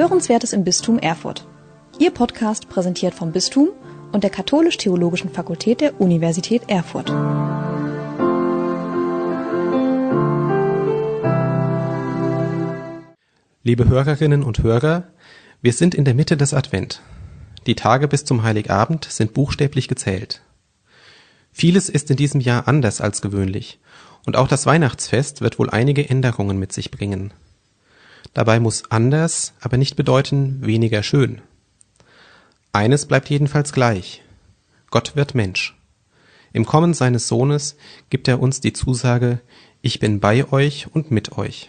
Hörenswertes im Bistum Erfurt. Ihr Podcast präsentiert vom Bistum und der Katholisch-Theologischen Fakultät der Universität Erfurt. Liebe Hörerinnen und Hörer, wir sind in der Mitte des Advent. Die Tage bis zum Heiligabend sind buchstäblich gezählt. Vieles ist in diesem Jahr anders als gewöhnlich und auch das Weihnachtsfest wird wohl einige Änderungen mit sich bringen. Dabei muss anders aber nicht bedeuten weniger schön. Eines bleibt jedenfalls gleich: Gott wird Mensch. Im Kommen seines Sohnes gibt er uns die Zusage: Ich bin bei euch und mit euch.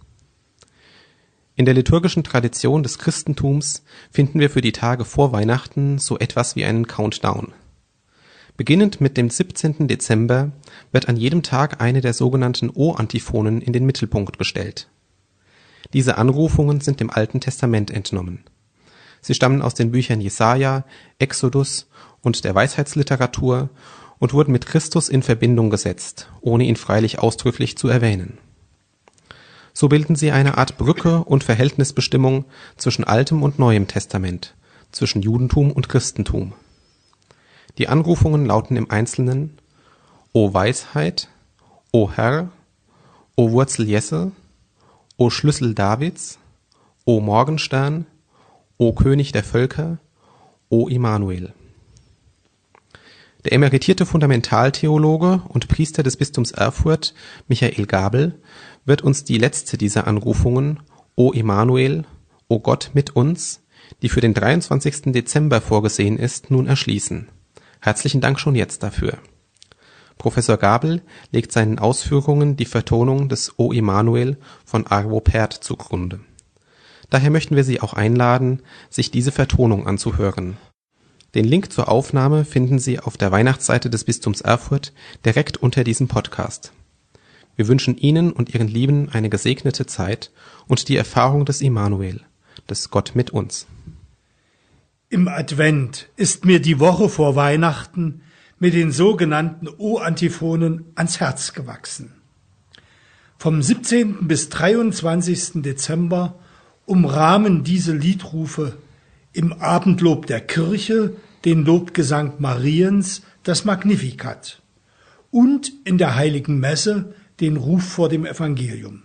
In der liturgischen Tradition des Christentums finden wir für die Tage vor Weihnachten so etwas wie einen Countdown. Beginnend mit dem 17. Dezember wird an jedem Tag eine der sogenannten O-Antiphonen in den Mittelpunkt gestellt. Diese Anrufungen sind dem Alten Testament entnommen. Sie stammen aus den Büchern Jesaja, Exodus und der Weisheitsliteratur und wurden mit Christus in Verbindung gesetzt, ohne ihn freilich ausdrücklich zu erwähnen. So bilden sie eine Art Brücke und Verhältnisbestimmung zwischen Altem und Neuem Testament, zwischen Judentum und Christentum. Die Anrufungen lauten im Einzelnen: O Weisheit, O Herr, O Wurzel Jesse, O Schlüssel Davids, O Morgenstern, O König der Völker, O Immanuel. Der emeritierte Fundamentaltheologe und Priester des Bistums Erfurt, Michael Gabel, wird uns die letzte dieser Anrufungen, O Immanuel, O Gott mit uns, die für den 23. Dezember vorgesehen ist, nun erschließen. Herzlichen Dank schon jetzt dafür. Professor Gabel legt seinen Ausführungen die Vertonung des O Immanuel von Arvo Pärt zugrunde. Daher möchten wir Sie auch einladen, sich diese Vertonung anzuhören. Den Link zur Aufnahme finden Sie auf der Weihnachtsseite des Bistums Erfurt direkt unter diesem Podcast. Wir wünschen Ihnen und Ihren Lieben eine gesegnete Zeit und die Erfahrung des Immanuel, des Gott mit uns. Im Advent ist mir die Woche vor Weihnachten mit den sogenannten O-Antiphonen ans Herz gewachsen. Vom 17. bis 23. Dezember umrahmen diese Liedrufe im Abendlob der Kirche den Lobgesang Mariens, das Magnificat, und in der Heiligen Messe den Ruf vor dem Evangelium.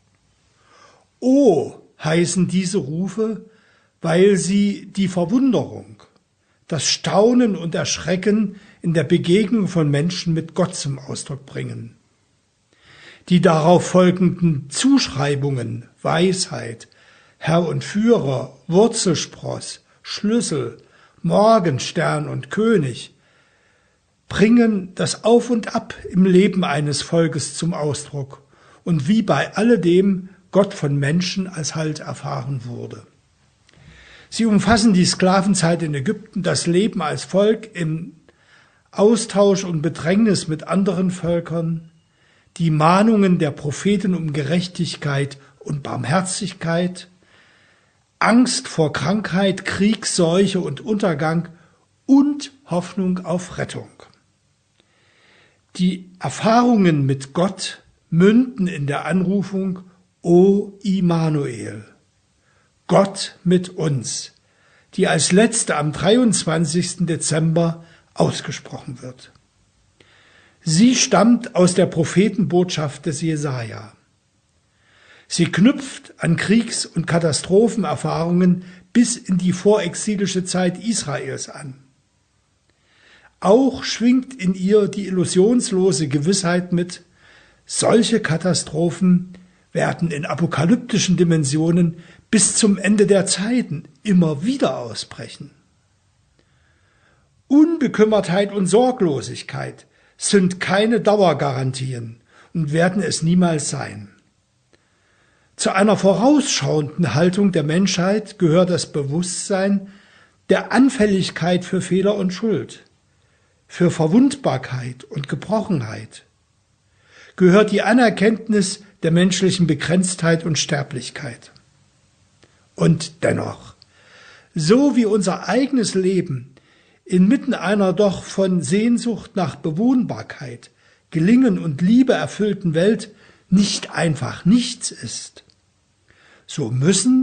O heißen diese Rufe, weil sie die Verwunderung, das Staunen und Erschrecken in der Begegnung von Menschen mit Gott zum Ausdruck bringen. Die darauf folgenden Zuschreibungen Weisheit, Herr und Führer, Wurzelspross, Schlüssel, Morgenstern und König bringen das Auf und Ab im Leben eines Volkes zum Ausdruck und wie bei alledem Gott von Menschen als Halt erfahren wurde. Sie umfassen die Sklavenzeit in Ägypten, das Leben als Volk im Austausch und Bedrängnis mit anderen Völkern, die Mahnungen der Propheten um Gerechtigkeit und Barmherzigkeit, Angst vor Krankheit, Krieg, Seuche und Untergang und Hoffnung auf Rettung. Die Erfahrungen mit Gott münden in der Anrufung O Immanuel, Gott mit uns, die als letzte am 23. Dezember ausgesprochen wird. Sie stammt aus der Prophetenbotschaft des Jesaja. Sie knüpft an Kriegs- und Katastrophenerfahrungen bis in die vorexilische Zeit Israels an. Auch schwingt in ihr die illusionslose Gewissheit mit: Solche Katastrophen werden in apokalyptischen Dimensionen bis zum Ende der Zeiten immer wieder ausbrechen. Unbekümmertheit und Sorglosigkeit sind keine Dauergarantien und werden es niemals sein. Zu einer vorausschauenden Haltung der Menschheit gehört das Bewusstsein der Anfälligkeit für Fehler und Schuld, für Verwundbarkeit und Gebrochenheit, gehört die Anerkenntnis der menschlichen Begrenztheit und Sterblichkeit. Und dennoch, so wie unser eigenes Leben inmitten einer doch von Sehnsucht nach Bewohnbarkeit, Gelingen und Liebe erfüllten Welt nicht einfach nichts ist, so müssen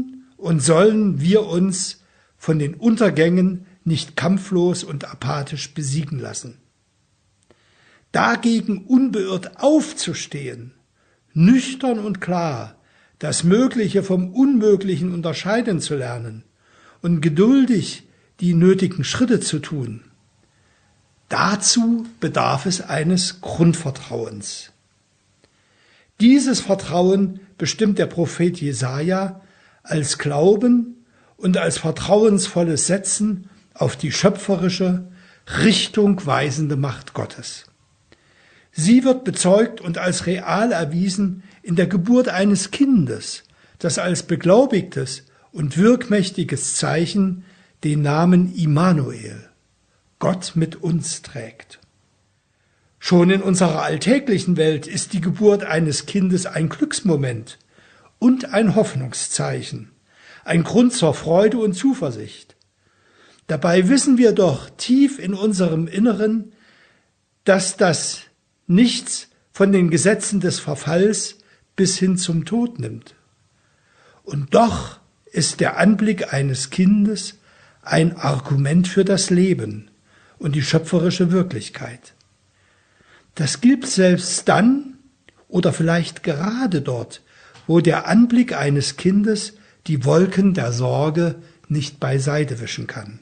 und sollen wir uns von den Untergängen nicht kampflos und apathisch besiegen lassen. Dagegen unbeirrt aufzustehen, nüchtern und klar, das Mögliche vom Unmöglichen unterscheiden zu lernen und geduldig die nötigen Schritte zu tun, dazu bedarf es eines Grundvertrauens. Dieses Vertrauen bestimmt der Prophet Jesaja als Glauben und als vertrauensvolles Setzen auf die schöpferische, richtungweisende Macht Gottes. Sie wird bezeugt und als real erwiesen in der Geburt eines Kindes, das als beglaubigtes und wirkmächtiges Zeichen den Namen Immanuel, Gott mit uns, trägt. Schon in unserer alltäglichen Welt ist die Geburt eines Kindes ein Glücksmoment und ein Hoffnungszeichen, ein Grund zur Freude und Zuversicht. Dabei wissen wir doch tief in unserem Inneren, dass das nichts von den Gesetzen des Verfalls bis hin zum Tod nimmt. Und doch ist der Anblick eines Kindes ein Argument für das Leben und die schöpferische Wirklichkeit. Das gilt selbst dann oder vielleicht gerade dort, wo der Anblick eines Kindes die Wolken der Sorge nicht beiseite wischen kann.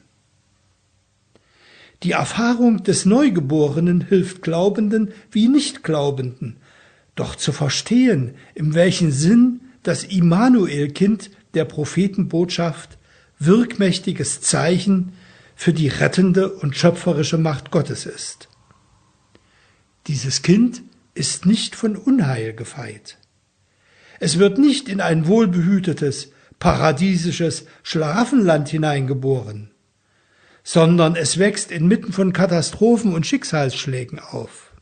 Die Erfahrung des Neugeborenen hilft Glaubenden wie Nichtglaubenden, doch zu verstehen, in welchem Sinn das Immanuel-Kind der Prophetenbotschaft wirkmächtiges Zeichen für die rettende und schöpferische Macht Gottes ist. Dieses Kind ist nicht von Unheil gefeit. Es wird nicht in ein wohlbehütetes, paradiesisches Schlaraffenland hineingeboren, sondern es wächst inmitten von Katastrophen und Schicksalsschlägen auf.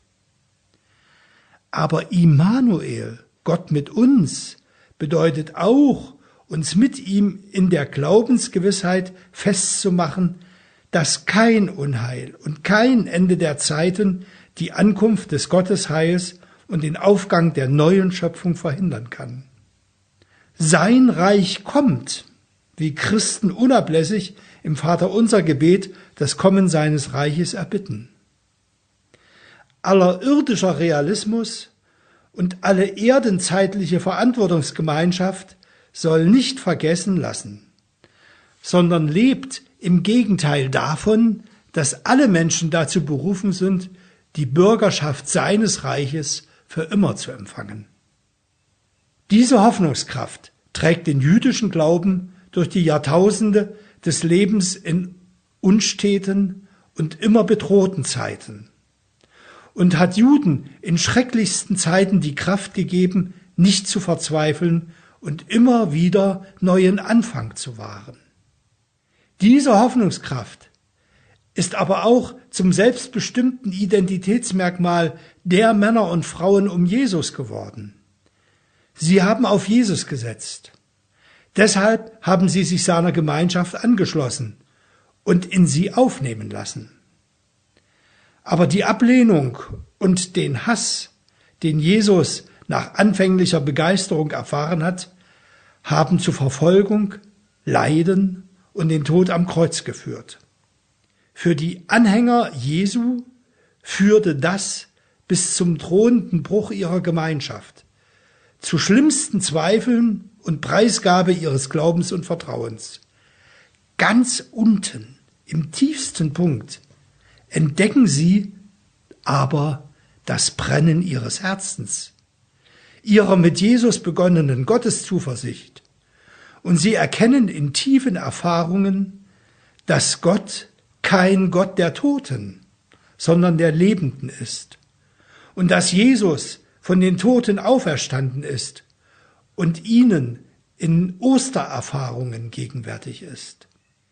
Aber Immanuel, Gott mit uns, bedeutet auch, uns mit ihm in der Glaubensgewissheit festzumachen, dass kein Unheil und kein Ende der Zeiten die Ankunft des Gottesheils und den Aufgang der neuen Schöpfung verhindern kann. Sein Reich kommt, wie Christen unablässig im Vaterunser Gebet das Kommen seines Reiches erbitten. Aller irdischer Realismus und alle erdenzeitliche Verantwortungsgemeinschaft soll nicht vergessen lassen, sondern lebt im Gegenteil davon, dass alle Menschen dazu berufen sind, die Bürgerschaft seines Reiches für immer zu empfangen. Diese Hoffnungskraft trägt den jüdischen Glauben durch die Jahrtausende des Lebens in unsteten und immer bedrohten Zeiten und hat Juden in schrecklichsten Zeiten die Kraft gegeben, nicht zu verzweifeln und immer wieder neuen Anfang zu wahren. Diese Hoffnungskraft ist aber auch zum selbstbestimmten Identitätsmerkmal der Männer und Frauen um Jesus geworden. Sie haben auf Jesus gesetzt. Deshalb haben sie sich seiner Gemeinschaft angeschlossen und in sie aufnehmen lassen. Aber die Ablehnung und den Hass, den Jesus nach anfänglicher Begeisterung erfahren hat, haben zu Verfolgung, Leiden und den Tod am Kreuz geführt. Für die Anhänger Jesu führte das bis zum drohenden Bruch ihrer Gemeinschaft, zu schlimmsten Zweifeln und Preisgabe ihres Glaubens und Vertrauens. Ganz unten, im tiefsten Punkt, entdecken sie aber das Brennen ihres Herzens, ihrer mit Jesus begonnenen Gotteszuversicht, und sie erkennen in tiefen Erfahrungen, dass Gott kein Gott der Toten, sondern der Lebenden ist und dass Jesus von den Toten auferstanden ist und ihnen in Ostererfahrungen gegenwärtig ist.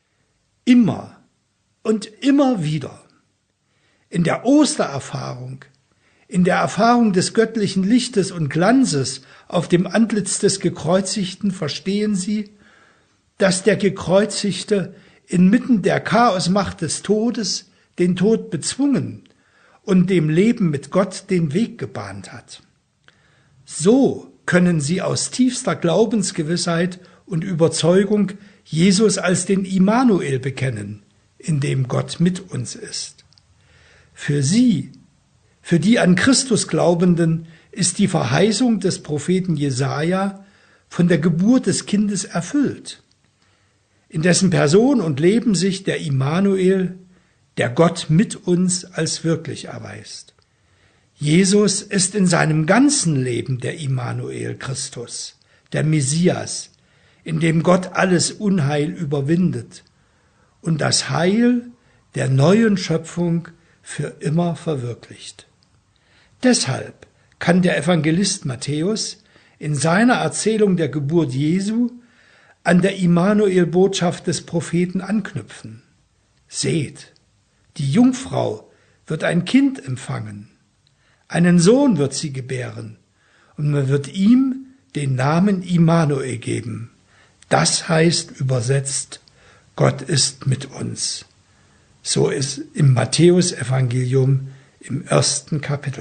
Immer und immer wieder in der Ostererfahrung, in der Erfahrung des göttlichen Lichtes und Glanzes auf dem Antlitz des Gekreuzigten verstehen sie, dass der Gekreuzigte inmitten der Chaosmacht des Todes den Tod bezwungen und dem Leben mit Gott den Weg gebahnt hat. So können sie aus tiefster Glaubensgewissheit und Überzeugung Jesus als den Immanuel bekennen, in dem Gott mit uns ist. Für sie, für die an Christus Glaubenden, ist die Verheißung des Propheten Jesaja von der Geburt des Kindes erfüllt, in dessen Person und Leben sich der Immanuel, der Gott mit uns, als wirklich erweist. Jesus ist in seinem ganzen Leben der Immanuel Christus, der Messias, in dem Gott alles Unheil überwindet und das Heil der neuen Schöpfung für immer verwirklicht. Deshalb kann der Evangelist Matthäus in seiner Erzählung der Geburt Jesu an der Immanuel-Botschaft des Propheten anknüpfen. Seht, die Jungfrau wird ein Kind empfangen, einen Sohn wird sie gebären, und man wird ihm den Namen Immanuel geben. Das heißt übersetzt, Gott ist mit uns. So ist im Matthäus-Evangelium im 1. Kapitel.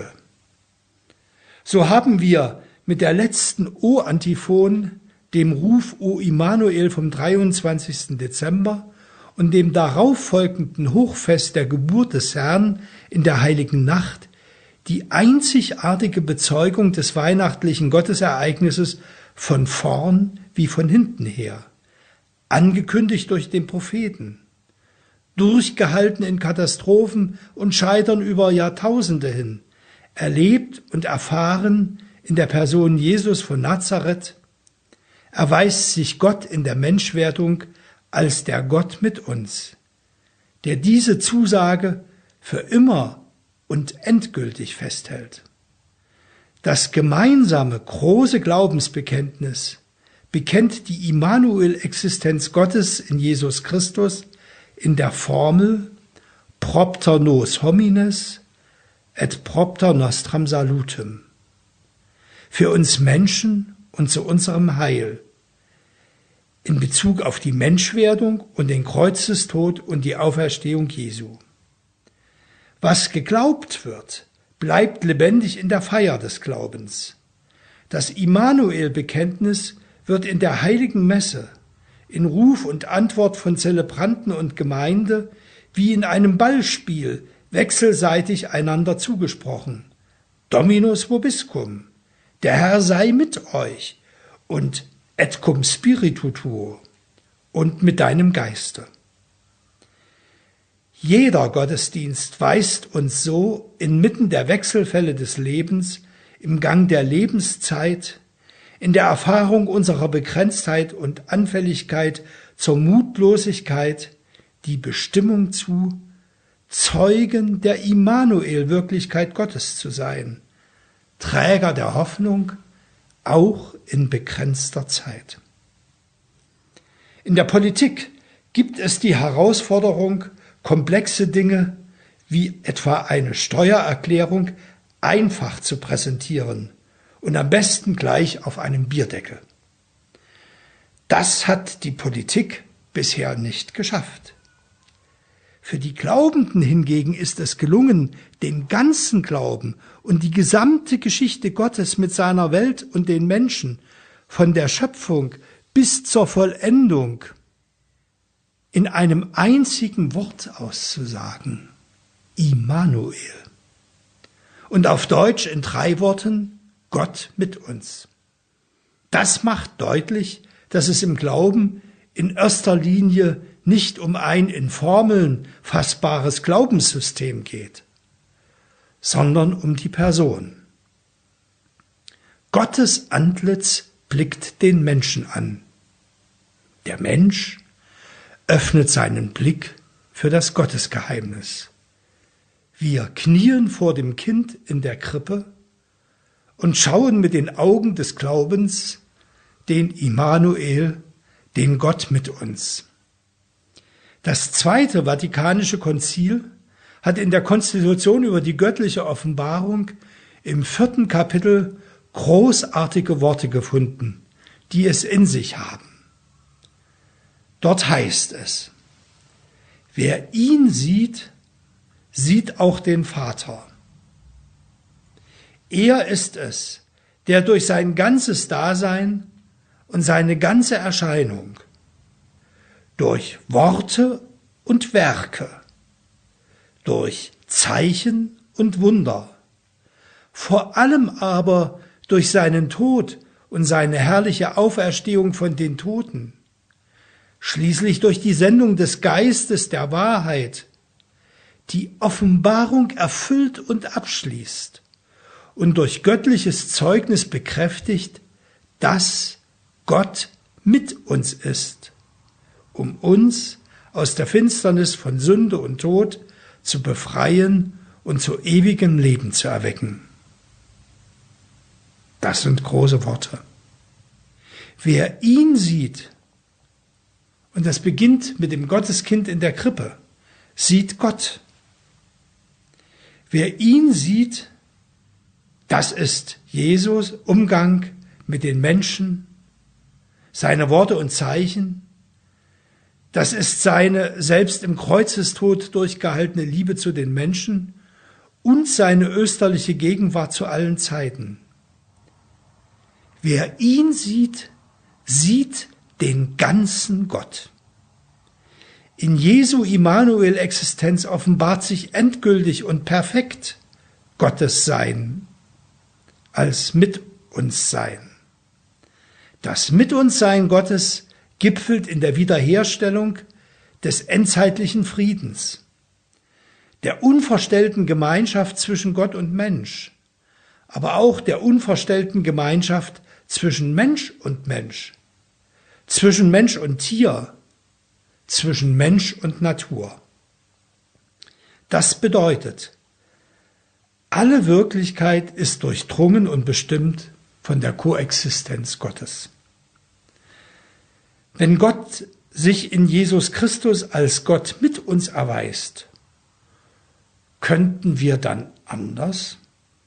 So haben wir mit der letzten O-Antiphon, dem Ruf O Immanuel vom 23. Dezember und dem darauf folgenden Hochfest der Geburt des Herrn in der heiligen Nacht die einzigartige Bezeugung des weihnachtlichen Gottesereignisses von vorn wie von hinten her, angekündigt durch den Propheten, durchgehalten in Katastrophen und Scheitern über Jahrtausende hin, erlebt und erfahren in der Person Jesus von Nazareth, erweist sich Gott in der Menschwerdung als der Gott mit uns, der diese Zusage für immer und endgültig festhält. Das gemeinsame große Glaubensbekenntnis bekennt die Immanuel-Existenz Gottes in Jesus Christus in der Formel propter nos homines et propter nostram salutem. Für uns Menschen und zu unserem Heil, in Bezug auf die Menschwerdung und den Kreuzestod und die Auferstehung Jesu. Was geglaubt wird, bleibt lebendig in der Feier des Glaubens. Das Immanuel-Bekenntnis wird in der heiligen Messe, in Ruf und Antwort von Zelebranten und Gemeinde, wie in einem Ballspiel, wechselseitig einander zugesprochen. Dominus vobiscum, der Herr sei mit euch, und et cum spiritu tuo, und mit deinem Geiste. Jeder Gottesdienst weist uns so inmitten der Wechselfälle des Lebens, im Gang der Lebenszeit, in der Erfahrung unserer Begrenztheit und Anfälligkeit zur Mutlosigkeit die Bestimmung zu, Zeugen der Immanuel-Wirklichkeit Gottes zu sein, Träger der Hoffnung, auch in begrenzter Zeit. In der Politik gibt es die Herausforderung, komplexe Dinge wie etwa eine Steuererklärung einfach zu präsentieren und am besten gleich auf einem Bierdeckel. Das hat die Politik bisher nicht geschafft. Für die Glaubenden hingegen ist es gelungen, den ganzen Glauben und die gesamte Geschichte Gottes mit seiner Welt und den Menschen, von der Schöpfung bis zur Vollendung, in einem einzigen Wort auszusagen: Immanuel. Und auf Deutsch in 3 Worten: Gott mit uns. Das macht deutlich, dass es im Glauben in erster Linie nicht um ein in Formeln fassbares Glaubenssystem geht, sondern um die Person. Gottes Antlitz blickt den Menschen an. Der Mensch öffnet seinen Blick für das Gottesgeheimnis. Wir knien vor dem Kind in der Krippe und schauen mit den Augen des Glaubens den Immanuel, den Gott mit uns. Das Zweite Vatikanische Konzil hat in der Konstitution über die göttliche Offenbarung im 4. Kapitel großartige Worte gefunden, die es in sich haben. Dort heißt es: Wer ihn sieht, sieht auch den Vater. Er ist es, der durch sein ganzes Dasein und seine ganze Erscheinung durch Worte und Werke, durch Zeichen und Wunder, vor allem aber durch seinen Tod und seine herrliche Auferstehung von den Toten, schließlich durch die Sendung des Geistes der Wahrheit, die Offenbarung erfüllt und abschließt und durch göttliches Zeugnis bekräftigt, dass Gott mit uns ist, um uns aus der Finsternis von Sünde und Tod zu befreien und zu ewigem Leben zu erwecken. Das sind große Worte. Wer ihn sieht, und das beginnt mit dem Gotteskind in der Krippe, sieht Gott. Wer ihn sieht, das ist Jesus Umgang mit den Menschen, seine Worte und Zeichen, das ist seine selbst im Kreuzestod durchgehaltene Liebe zu den Menschen und seine österliche Gegenwart zu allen Zeiten. Wer ihn sieht, sieht den ganzen Gott. In Jesu Immanuel-Existenz offenbart sich endgültig und perfekt Gottes Sein als mit uns Sein. Das Mit uns Sein Gottes gipfelt in der Wiederherstellung des endzeitlichen Friedens, der unverstellten Gemeinschaft zwischen Gott und Mensch, aber auch der unverstellten Gemeinschaft zwischen Mensch und Mensch, zwischen Mensch und Tier, zwischen Mensch und Natur. Das bedeutet, alle Wirklichkeit ist durchdrungen und bestimmt von der Koexistenz Gottes. Wenn Gott sich in Jesus Christus als Gott mit uns erweist, könnten wir dann anders?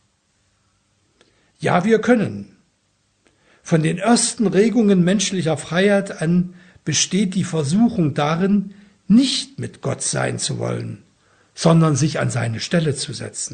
Ja, wir können. Von den ersten Regungen menschlicher Freiheit an besteht die Versuchung darin, nicht mit Gott sein zu wollen, sondern sich an seine Stelle zu setzen.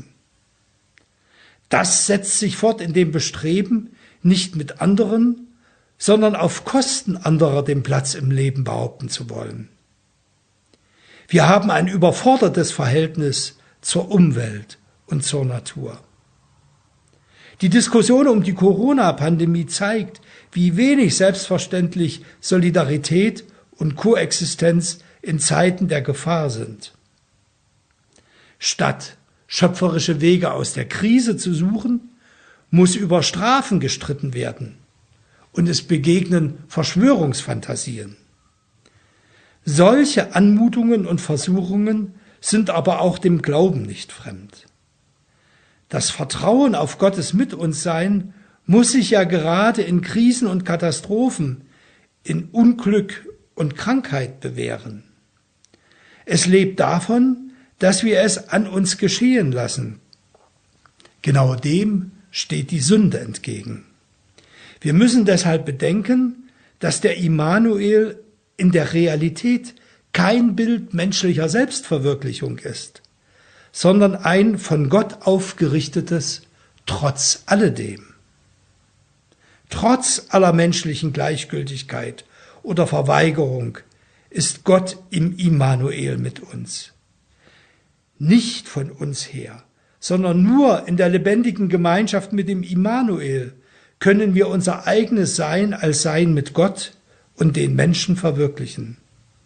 Das setzt sich fort in dem Bestreben, nicht mit anderen, sondern auf Kosten anderer den Platz im Leben behaupten zu wollen. Wir haben ein überfordertes Verhältnis zur Umwelt und zur Natur. Die Diskussion um die Corona-Pandemie zeigt, wie wenig selbstverständlich Solidarität und Koexistenz in Zeiten der Gefahr sind. Statt schöpferische Wege aus der Krise zu suchen, muss über Strafen gestritten werden und es begegnen Verschwörungsfantasien. Solche Anmutungen und Versuchungen sind aber auch dem Glauben nicht fremd. Das Vertrauen auf Gottes Mit-uns-Sein muss sich ja gerade in Krisen und Katastrophen, in Unglück und Krankheit bewähren. Es lebt davon, dass wir es an uns geschehen lassen. Genau dem steht die Sünde entgegen. Wir müssen deshalb bedenken, dass der Immanuel in der Realität kein Bild menschlicher Selbstverwirklichung ist, sondern ein von Gott aufgerichtetes Trotz alledem. Trotz aller menschlichen Gleichgültigkeit oder Verweigerung ist Gott im Immanuel mit uns. Nicht von uns her, sondern nur in der lebendigen Gemeinschaft mit dem Immanuel können wir unser eigenes Sein als Sein mit Gott und den Menschen verwirklichen.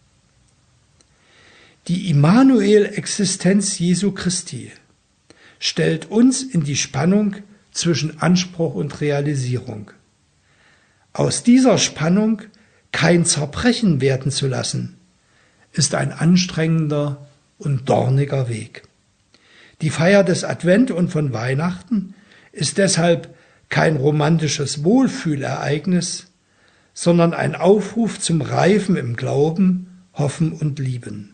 Die Immanuel-Existenz Jesu Christi stellt uns in die Spannung zwischen Anspruch und Realisierung. Aus dieser Spannung kein Zerbrechen werden zu lassen, ist ein anstrengender und dorniger Weg. Die Feier des Advent und von Weihnachten ist deshalb kein romantisches Wohlfühlereignis, sondern ein Aufruf zum Reifen im Glauben, Hoffen und Lieben.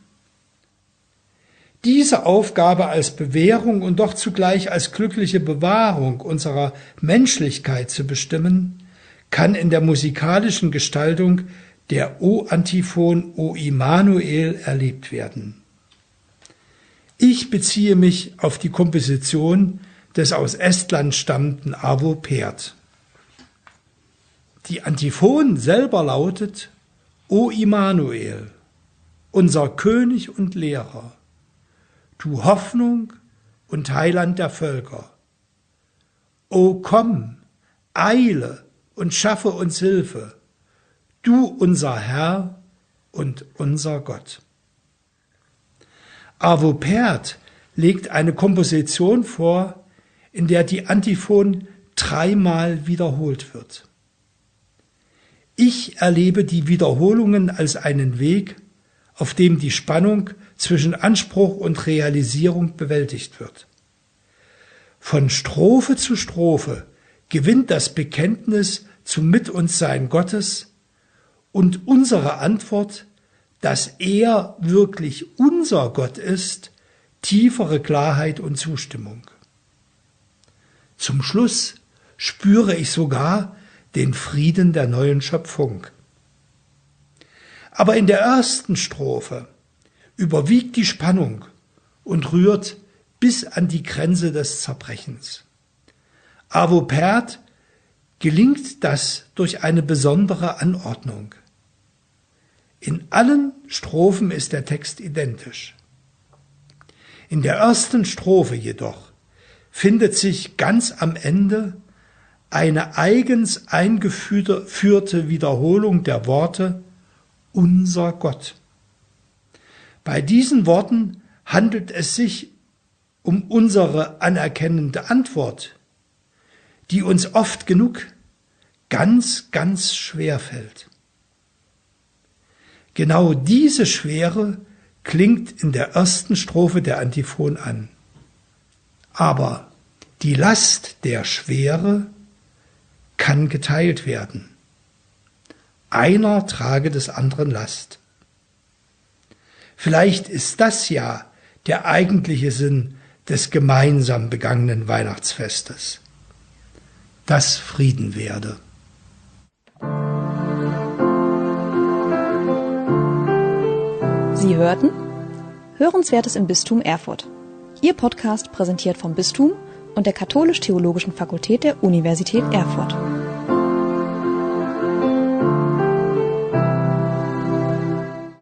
Diese Aufgabe als Bewährung und doch zugleich als glückliche Bewahrung unserer Menschlichkeit zu bestimmen, kann in der musikalischen Gestaltung der O-Antiphon O Immanuel erlebt werden. Ich beziehe mich auf die Komposition des aus Estland stammenden Arvo Pärt. Die Antiphon selber lautet: O Immanuel, unser König und Lehrer, du Hoffnung und Heiland der Völker. O komm, eile und schaffe uns Hilfe, du unser Herr und unser Gott. Arvo Pärt legt eine Komposition vor, in der die Antiphon 3-mal wiederholt wird. Ich erlebe die Wiederholungen als einen Weg, auf dem die Spannung zwischen Anspruch und Realisierung bewältigt wird. Von Strophe zu Strophe gewinnt das Bekenntnis zum Mit uns Sein Gottes und unsere Antwort, dass er wirklich unser Gott ist, tiefere Klarheit und Zustimmung. Zum Schluss spüre ich sogar den Frieden der neuen Schöpfung. Aber in der ersten Strophe überwiegt die Spannung und rührt bis an die Grenze des Zerbrechens. Arvo Pärt gelingt das durch eine besondere Anordnung. In allen Strophen ist der Text identisch. In der ersten Strophe jedoch findet sich ganz am Ende eine eigens eingeführte Wiederholung der Worte unser Gott. Bei diesen Worten handelt es sich um unsere anerkennende Antwort, die uns oft genug ganz, ganz schwer fällt. Genau diese Schwere klingt in der ersten Strophe der Antiphon an. Aber die Last der Schwere kann geteilt werden. Einer trage des anderen Last. Vielleicht ist das ja der eigentliche Sinn des gemeinsam begangenen Weihnachtsfestes, dass Frieden werde. Sie hörten Hörenswertes im Bistum Erfurt. Ihr Podcast präsentiert vom Bistum und der Katholisch-Theologischen Fakultät der Universität Erfurt.